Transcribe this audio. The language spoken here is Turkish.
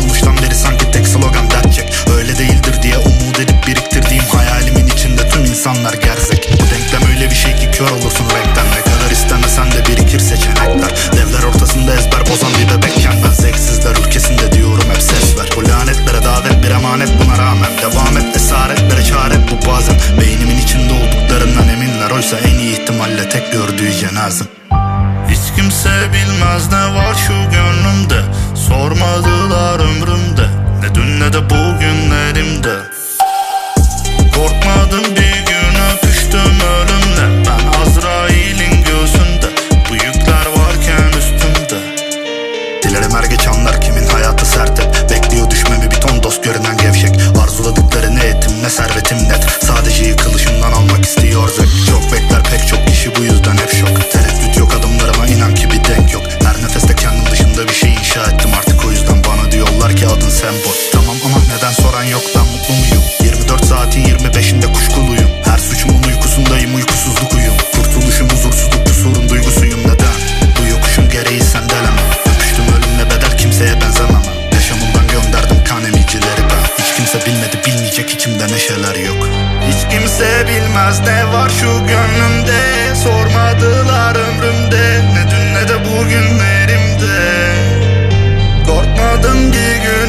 Kuruluştan beri sanki tek slogan dert çek. Öyle değildir diye umut edip biriktirdiğim hayalimin içinde tüm insanlar gerzek. Bu denklem öyle bir şey ki kör olursun renkten. Ne kadar istemesen de birikir seçenekler. Devler ortasında ezber bozan bir bebekken ben zevksizler ülkesinde diyorum hep ses ver. Bu lanetlere davet bir emanet, buna rağmen devam et, esaretlere çare bu bazen. Beynimin içinde olduklarından eminler, oysa en iyi ihtimalle tek gördüğü cenazem. Hiç kimse bilmez ne var şu gönlümde, sormadılar ömrümde, ne dün ne de bugünlerimde. Korkmadım bir gün öpüştüm ölümle, ben Azrail'in göğsünde, bu yükler varken üstümde. Dilerim er geç anlar kimin hayatı sert hep, bekliyor düşmemi bir ton dost görünen gevşek. Arzuladıkları ne etim ne servetim net, sadece yıkılışımdan almak istiyor zevk. Çok bekler pek çok kişi bu yüzden hep şok. Tereddüt yok adımlarıma, inan ki bir denk yok. Her nefeste kendim dışında bir şey inşa ettim artık, o yüzden bana diyorlar ki adın sembol. Tamam ama neden soran yok, ben mutlu muyum? 24 saatin 25'inde kuşkuluyum. Her suçumun uykusundayım, uykusuzluk uyum. Kurtuluşum huzursuzluk, bu sorun duygusuyum. Neden? Bu yokuşun gereği sendeleme. Öpüştüm ölümle bedel, kimseye benzemem. Yaşamımdan gönderdim kan emicileri ben. Hiç kimse bilmedi, bilmeyecek, içimde neşeler yok. Hiç kimse bilmez ne var şu gönlümde, sormadılar ömrümde, ne dün ne de bugünlerimde. Korkmadım bir gün